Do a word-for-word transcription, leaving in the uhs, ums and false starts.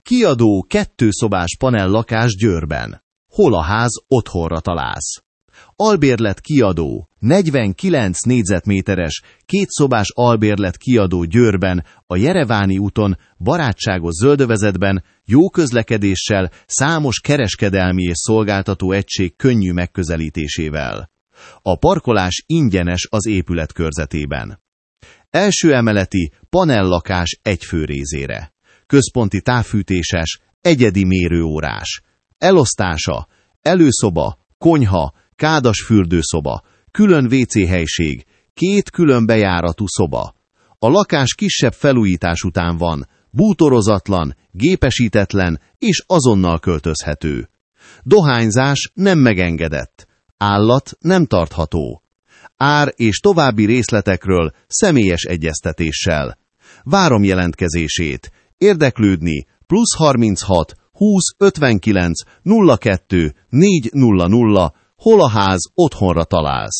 Kiadó kettőszobás panellakás Győrben. Hol a ház, otthonra találsz. Albérlet kiadó, negyvenkilenc négyzetméteres, kétszobás albérlet kiadó Győrben, a Jereváni úton, barátságos zöldövezetben, jó közlekedéssel, számos kereskedelmi és szolgáltató egység könnyű megközelítésével. A parkolás ingyenes az épület körzetében. Első emeleti panellakás egy főrézére. Központi távfűtéses, egyedi mérőórás. Elosztása, előszoba, konyha, kádas fürdőszoba, külön vé cé helység, két külön bejáratú szoba. A lakás kisebb felújítás után van, bútorozatlan, gépesítetlen és azonnal költözhető. Dohányzás nem megengedett. Állat nem tartható. Ár és további részletekről személyes egyeztetéssel. Várom jelentkezését. Érdeklődni plusz harminchat húsz ötvenkilenc nulla kettő négy nulla nulla. Hol a ház, otthonra találsz.